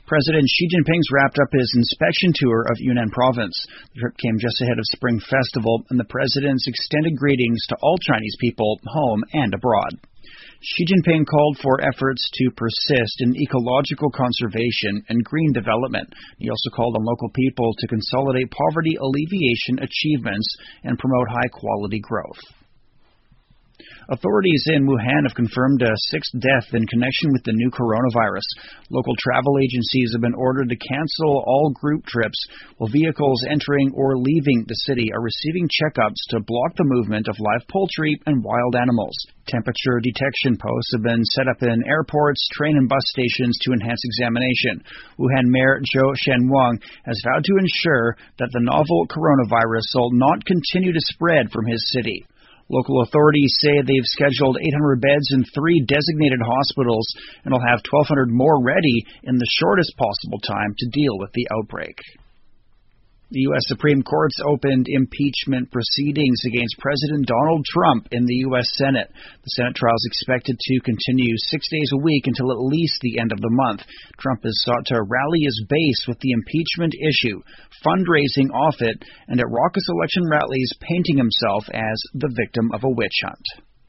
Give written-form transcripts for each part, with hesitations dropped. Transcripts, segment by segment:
President Xi Jinping's wrapped up his inspection tour of Yunnan province. The trip came just ahead of Spring Festival, and the president's extended greetings to all Chinese people, home and abroad. Xi Jinping called for efforts to persist in ecological conservation and green development. He also called on local people to consolidate poverty alleviation achievements and promote high-quality growth. Authorities in Wuhan have confirmed a sixth death in connection with the new coronavirus. Local travel agencies have been ordered to cancel all group trips, while vehicles entering or leaving the city are receiving checkups to block the movement of live poultry and wild animals. Temperature detection posts have been set up in airports, train and bus stations to enhance examination. Wuhan Mayor Zhou Shenwang has vowed to ensure that the novel coronavirus will not continue to spread from his city. Local authorities say they've scheduled 800 beds in 3 designated hospitals and will have 1,200 more ready in the shortest possible time to deal with the outbreak. The U.S. Supreme Court's opened impeachment proceedings against President Donald Trump in the U.S. Senate. The Senate trial is expected to continue 6 days a week until at least the end of the month. Trump has sought to rally his base with the impeachment issue, fundraising off it, and at raucous election rallies painting himself as the victim of a witch hunt.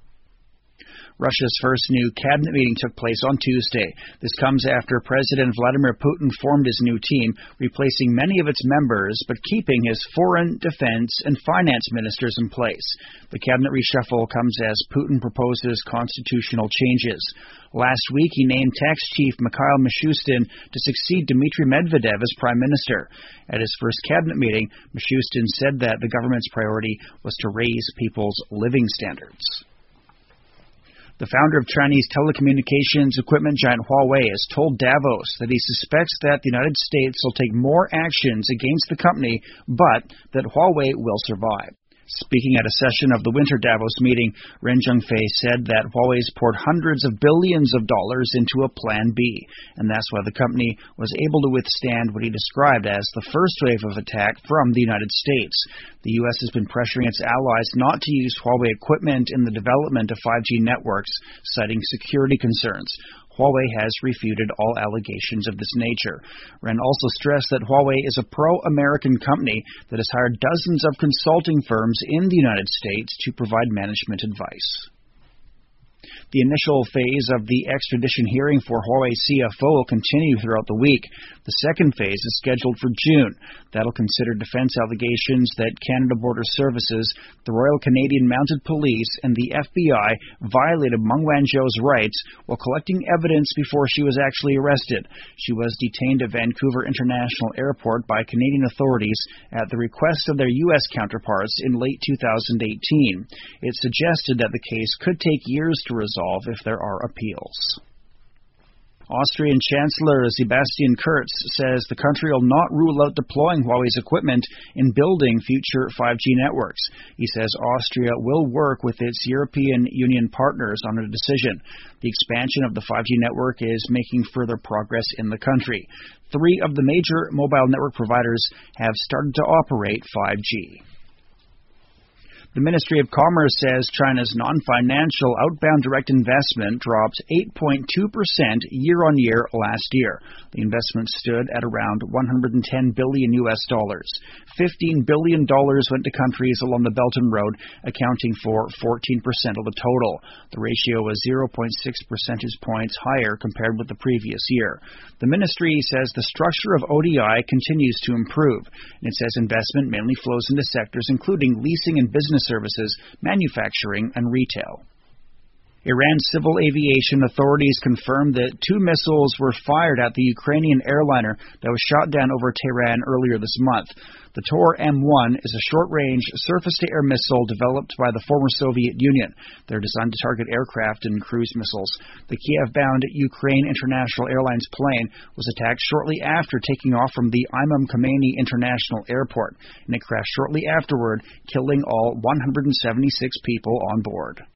Russia's first new cabinet meeting took place on Tuesday. This comes after President Vladimir Putin formed his new team, replacing many of its members, but keeping his foreign, defense, and finance ministers in place. The cabinet reshuffle comes as Putin proposes constitutional changes. Last week, he named tax chief Mikhail Mishustin to succeed Dmitry Medvedev as prime minister. At his first cabinet meeting, Mishustin said that the government's priority was to raise people's living standards. The founder of Chinese telecommunications equipment giant Huawei has told Davos that he suspects that the United States will take more actions against the company, but that Huawei will survive. Speaking at a session of the winter Davos meeting, Ren Zhengfei said that Huawei's poured hundreds of billions of dollars into a Plan B, and that's why the company was able to withstand what he described as the first wave of attack from the United States. The U.S. has been pressuring its allies not to use Huawei equipment in the development of 5G networks, citing security concerns. Huawei has refuted all allegations of this nature. Ren also stressed that Huawei is a pro-American company that has hired dozens of consulting firms in the United States to provide management advice. The initial phase of the extradition hearing for Huawei CFO will continue throughout the week. The second phase is scheduled for June. That'll consider defense allegations that Canada Border Services, the Royal Canadian Mounted Police, and the FBI violated Meng Wanzhou's rights while collecting evidence before she was actually arrested. She was detained at Vancouver International Airport by Canadian authorities at the request of their U.S. counterparts in late 2018. It suggested that the case could take years to resolve if there are appeals. Austrian Chancellor Sebastian Kurz says the country will not rule out deploying Huawei's equipment in building future 5G networks. He says Austria will work with its European Union partners on a decision. The expansion of the 5G network is making further progress in the country. 3 of the major mobile network providers have started to operate 5G. The Ministry of Commerce says China's non-financial outbound direct investment dropped 8.2% year-on-year last year. The investment stood at around $110 billion. $15 billion went to countries along the Belt and Road, accounting for 14% of the total. The ratio was 0.6 percentage points higher compared with the previous year. The ministry says the structure of ODI continues to improve, and it says investment mainly flows into sectors including leasing and business services, manufacturing, and retail. Iran's civil aviation authorities confirmed that 2 missiles were fired at the Ukrainian airliner that was shot down over Tehran earlier this month. The Tor M1 is a short-range surface-to-air missile developed by the former Soviet Union. They're designed to target aircraft and cruise missiles. The Kiev-bound Ukraine International Airlines plane was attacked shortly after taking off from the Imam Khomeini International Airport, and it crashed shortly afterward, killing all 176 people on board.